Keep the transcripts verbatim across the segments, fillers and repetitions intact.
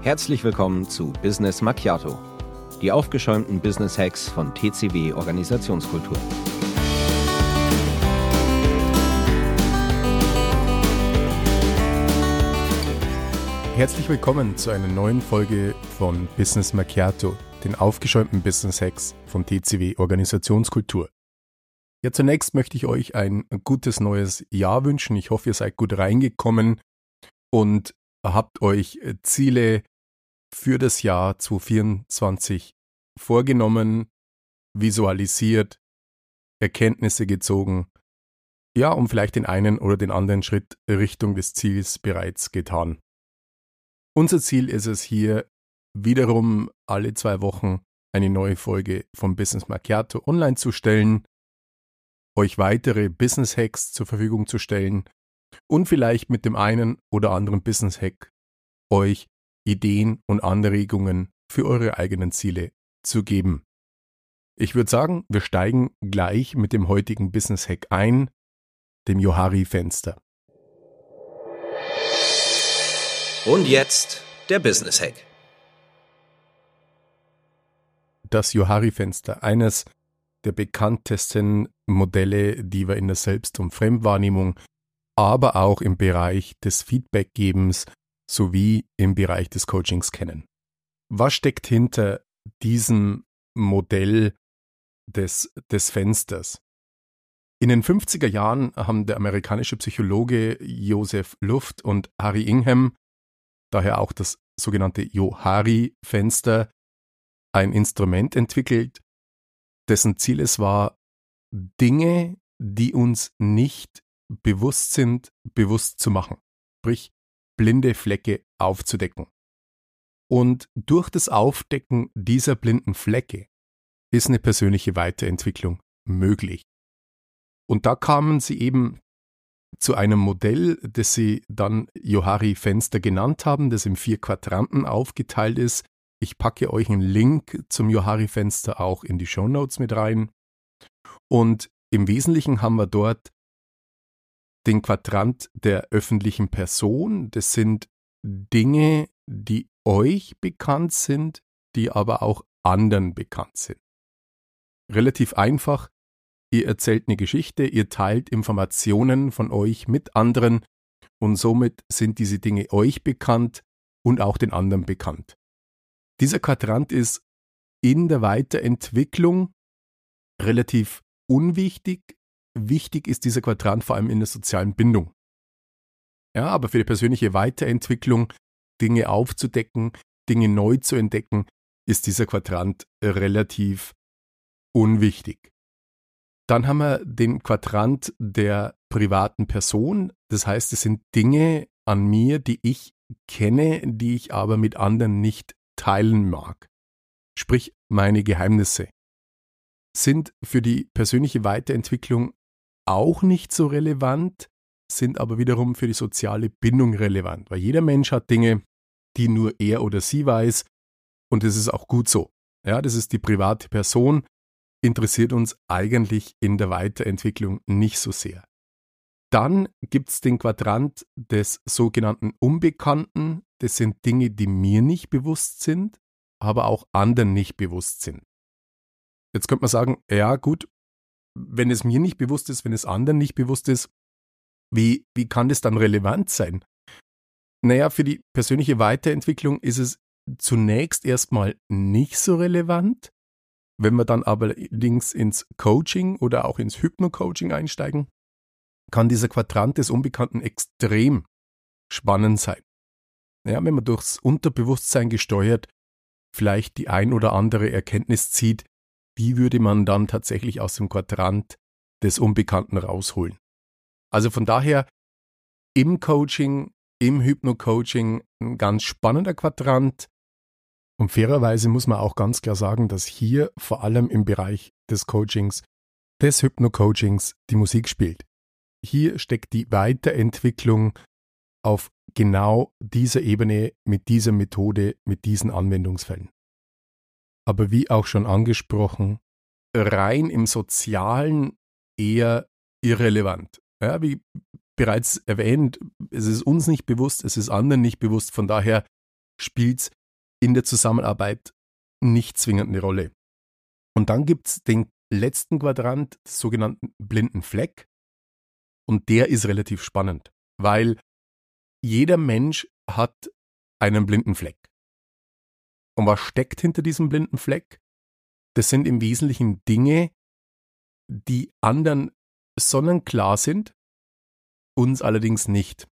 Herzlich willkommen zu Business Macchiato, die aufgeschäumten Business Hacks von T C W Organisationskultur. Herzlich willkommen zu einer neuen Folge von Business Macchiato, den aufgeschäumten Business Hacks von T C W Organisationskultur. Ja, zunächst möchte ich euch ein gutes neues Jahr wünschen. Ich hoffe, ihr seid gut reingekommen und habt euch Ziele für das Jahr zwanzig vierundzwanzig vorgenommen, visualisiert, Erkenntnisse gezogen, ja, und vielleicht den einen oder den anderen Schritt Richtung des Ziels bereits getan. Unser Ziel ist es hier, wiederum alle zwei Wochen eine neue Folge von Business Macchiato online zu stellen, euch weitere Business Hacks zur Verfügung zu stellen und vielleicht mit dem einen oder anderen Business Hack euch Ideen und Anregungen für eure eigenen Ziele zu geben. Ich würde sagen, wir steigen gleich mit dem heutigen Business Hack ein, dem Johari-Fenster. Und jetzt der Business Hack. Das Johari-Fenster, eines der bekanntesten Modelle, die wir in der Selbst- und Fremdwahrnehmung, aber auch im Bereich des Feedbackgebens sowie im Bereich des Coachings kennen. Was steckt hinter diesem Modell des, des Fensters? In den fünfziger Jahren haben der amerikanische Psychologe Joseph Luft und Harry Ingham, daher auch das sogenannte Johari-Fenster, ein Instrument entwickelt, dessen Ziel es war, Dinge, die uns nicht bewusst sind, bewusst zu machen. Sprich, blinde Flecke aufzudecken. Und durch das Aufdecken dieser blinden Flecke ist eine persönliche Weiterentwicklung möglich. Und da kamen sie eben zu einem Modell, das sie dann Johari-Fenster genannt haben, das in vier Quadranten aufgeteilt ist. Ich packe euch einen Link zum Johari-Fenster auch in die Shownotes mit rein. Und im Wesentlichen haben wir dort den Quadrant der öffentlichen Person. Das sind Dinge, die euch bekannt sind, die aber auch anderen bekannt sind. Relativ einfach. Ihr erzählt eine Geschichte, ihr teilt Informationen von euch mit anderen und somit sind diese Dinge euch bekannt und auch den anderen bekannt. Dieser Quadrant ist in der Weiterentwicklung relativ unwichtig. Wichtig ist dieser Quadrant vor allem in der sozialen Bindung. Ja, aber für die persönliche Weiterentwicklung, Dinge aufzudecken, Dinge neu zu entdecken, ist dieser Quadrant relativ unwichtig. Dann haben wir den Quadrant der privaten Person. Das heißt, es sind Dinge an mir, die ich kenne, die ich aber mit anderen nicht teilen mag. Sprich, meine Geheimnisse sind für die persönliche Weiterentwicklung auch nicht so relevant, sind aber wiederum für die soziale Bindung relevant, weil jeder Mensch hat Dinge, die nur er oder sie weiß und das ist auch gut so. Ja, das ist die private Person, interessiert uns eigentlich in der Weiterentwicklung nicht so sehr. Dann gibt es den Quadrant des sogenannten Unbekannten. Das sind Dinge, die mir nicht bewusst sind, aber auch anderen nicht bewusst sind. Jetzt könnte man sagen, ja gut, wenn es mir nicht bewusst ist, wenn es anderen nicht bewusst ist, wie, wie kann das dann relevant sein? Naja, für die persönliche Weiterentwicklung ist es zunächst erstmal nicht so relevant. Wenn wir dann aber allerdings ins Coaching oder auch ins Hypno-Coaching einsteigen, kann dieser Quadrant des Unbekannten extrem spannend sein. Ja, wenn man durchs Unterbewusstsein gesteuert vielleicht die ein oder andere Erkenntnis zieht, die würde man dann tatsächlich aus dem Quadrant des Unbekannten rausholen. Also von daher im Coaching, im Hypno-Coaching ein ganz spannender Quadrant. Und fairerweise muss man auch ganz klar sagen, dass hier vor allem im Bereich des Coachings, des Hypno-Coachings die Musik spielt. Hier steckt die Weiterentwicklung auf genau dieser Ebene, mit dieser Methode, mit diesen Anwendungsfällen. Aber wie auch schon angesprochen, rein im Sozialen eher irrelevant. Ja, wie bereits erwähnt, es ist uns nicht bewusst, es ist anderen nicht bewusst, von daher spielt es in der Zusammenarbeit nicht zwingend eine Rolle. Und dann gibt es den letzten Quadrant, den sogenannten blinden Fleck. Und der ist relativ spannend, weil jeder Mensch hat einen blinden Fleck. Und was steckt hinter diesem blinden Fleck? Das sind im Wesentlichen Dinge, die anderen sonnenklar sind, uns allerdings nicht.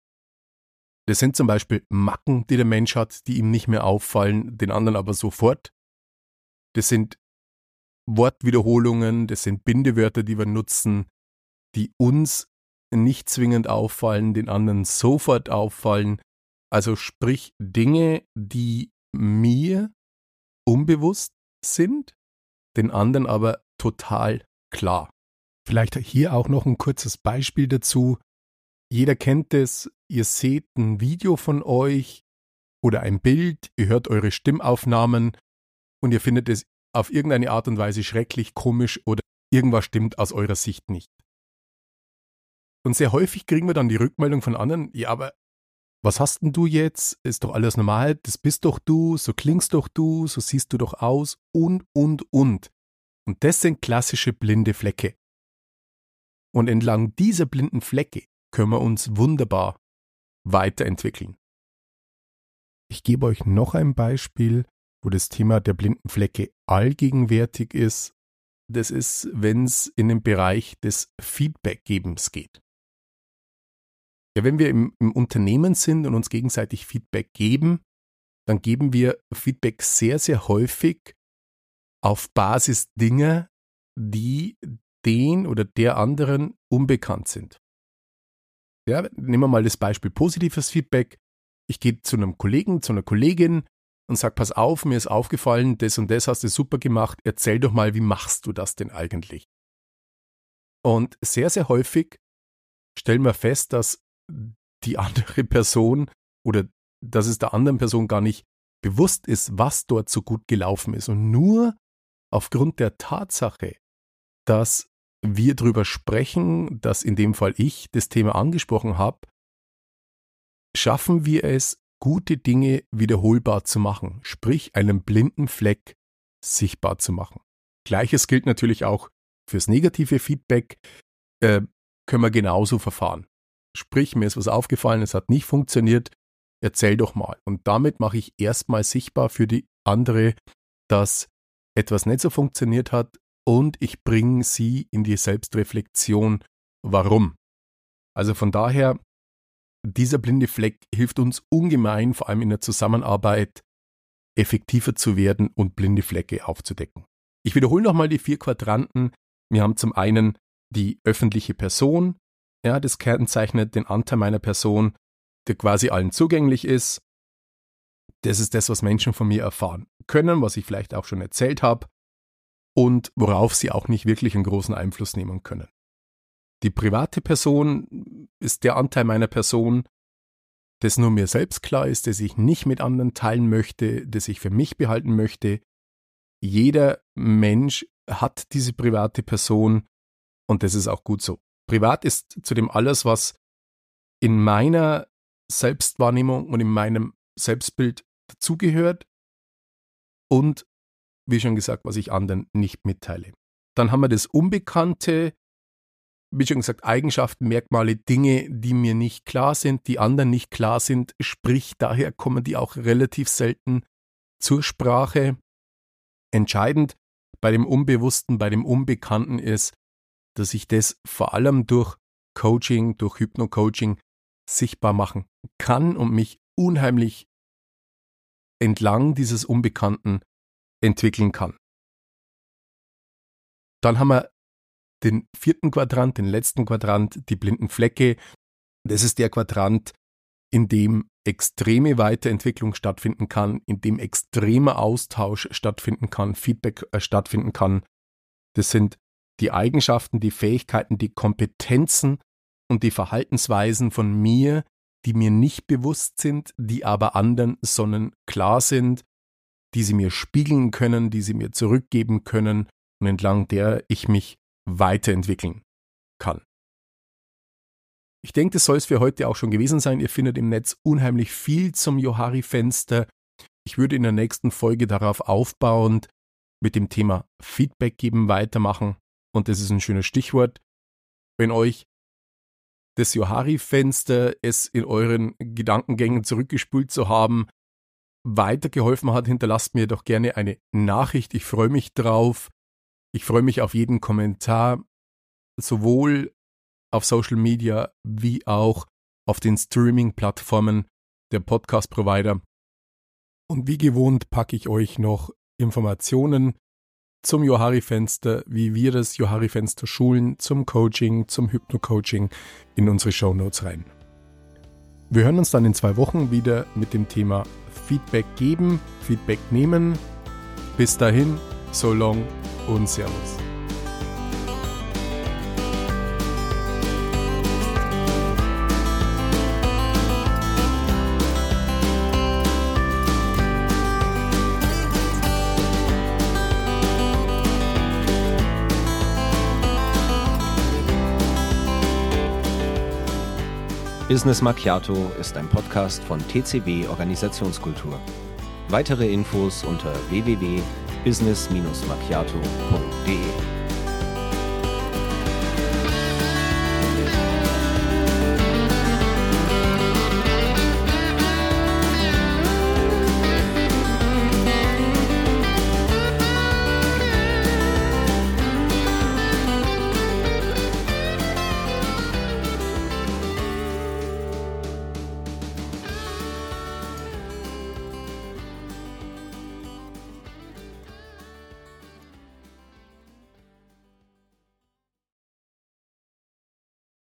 Das sind zum Beispiel Macken, die der Mensch hat, die ihm nicht mehr auffallen, den anderen aber sofort. Das sind Wortwiederholungen, das sind Bindewörter, die wir nutzen, die uns nicht zwingend auffallen, den anderen sofort auffallen. Also sprich Dinge, die mir unbewusst sind, den anderen aber total klar. Vielleicht hier auch noch ein kurzes Beispiel dazu. Jeder kennt es, ihr seht ein Video von euch oder ein Bild, ihr hört eure Stimmaufnahmen und ihr findet es auf irgendeine Art und Weise schrecklich, komisch oder irgendwas stimmt aus eurer Sicht nicht. Und sehr häufig kriegen wir dann die Rückmeldung von anderen, ja, aber was hast denn du jetzt? Ist doch alles normal, das bist doch du, so klingst doch du, so siehst du doch aus und, und, und. Und das sind klassische blinde Flecke. Und entlang dieser blinden Flecke können wir uns wunderbar weiterentwickeln. Ich gebe euch noch ein Beispiel, wo das Thema der blinden Flecke allgegenwärtig ist. Das ist, wenn es in den Bereich des Feedbackgebens geht. Ja, wenn wir im, im Unternehmen sind und uns gegenseitig Feedback geben, dann geben wir Feedback sehr, sehr häufig auf Basis Dinge, die den oder der anderen unbekannt sind. Ja, nehmen wir mal das Beispiel positives Feedback. Ich gehe zu einem Kollegen, zu einer Kollegin und sage, pass auf, mir ist aufgefallen, das und das hast du super gemacht, erzähl doch mal, wie machst du das denn eigentlich? Und sehr, sehr häufig stellen wir fest, dass die andere Person oder dass es der anderen Person gar nicht bewusst ist, was dort so gut gelaufen ist. Und nur aufgrund der Tatsache, dass wir darüber sprechen, dass in dem Fall ich das Thema angesprochen habe, schaffen wir es, gute Dinge wiederholbar zu machen, sprich einen blinden Fleck sichtbar zu machen. Gleiches gilt natürlich auch fürs negative Feedback, äh, können wir genauso verfahren. Sprich, mir ist was aufgefallen, es hat nicht funktioniert, erzähl doch mal. Und damit mache ich erstmal sichtbar für die andere, dass etwas nicht so funktioniert hat und ich bringe sie in die Selbstreflexion, warum. Also von daher, dieser blinde Fleck hilft uns ungemein, vor allem in der Zusammenarbeit, effektiver zu werden und blinde Flecke aufzudecken. Ich wiederhole nochmal die vier Quadranten. Wir haben zum einen die öffentliche Person, ja, das kennzeichnet den Anteil meiner Person, der quasi allen zugänglich ist. Das ist das, was Menschen von mir erfahren können, was ich vielleicht auch schon erzählt habe und worauf sie auch nicht wirklich einen großen Einfluss nehmen können. Die private Person ist der Anteil meiner Person, das nur mir selbst klar ist, das ich nicht mit anderen teilen möchte, das ich für mich behalten möchte. Jeder Mensch hat diese private Person und das ist auch gut so. Privat ist zudem alles, was in meiner Selbstwahrnehmung und in meinem Selbstbild dazugehört und, wie schon gesagt, was ich anderen nicht mitteile. Dann haben wir das Unbekannte, wie schon gesagt, Eigenschaften, Merkmale, Dinge, die mir nicht klar sind, die anderen nicht klar sind, sprich, daher kommen die auch relativ selten zur Sprache. Entscheidend bei dem Unbewussten, bei dem Unbekannten ist, dass ich das vor allem durch Coaching, durch Hypno-Coaching sichtbar machen kann und mich unheimlich entlang dieses Unbekannten entwickeln kann. Dann haben wir den vierten Quadrant, den letzten Quadrant, die blinden Flecke. Das ist der Quadrant, in dem extreme Weiterentwicklung stattfinden kann, in dem extremer Austausch stattfinden kann, Feedback äh, stattfinden kann. Das sind die Eigenschaften, die Fähigkeiten, die Kompetenzen und die Verhaltensweisen von mir, die mir nicht bewusst sind, die aber anderen sonnenklar sind, die sie mir spiegeln können, die sie mir zurückgeben können und entlang der ich mich weiterentwickeln kann. Ich denke, das soll es für heute auch schon gewesen sein. Ihr findet im Netz unheimlich viel zum Johari-Fenster. Ich würde in der nächsten Folge darauf aufbauend mit dem Thema Feedback geben weitermachen. Und das ist ein schönes Stichwort. Wenn euch das Johari-Fenster, es in euren Gedankengängen zurückgespült zu haben, weitergeholfen hat, hinterlasst mir doch gerne eine Nachricht. Ich freue mich drauf. Ich freue mich auf jeden Kommentar, sowohl auf Social Media wie auch auf den Streaming-Plattformen der Podcast-Provider. Und wie gewohnt packe ich euch noch Informationen zum Johari-Fenster, wie wir das Johari-Fenster schulen, zum Coaching, zum Hypno-Coaching in unsere Shownotes rein. Wir hören uns dann in zwei Wochen wieder mit dem Thema Feedback geben, Feedback nehmen. Bis dahin, so long und Servus. Business Macchiato ist ein Podcast von T C W Organisationskultur. Weitere Infos unter w w w punkt business macchiato punkt d e.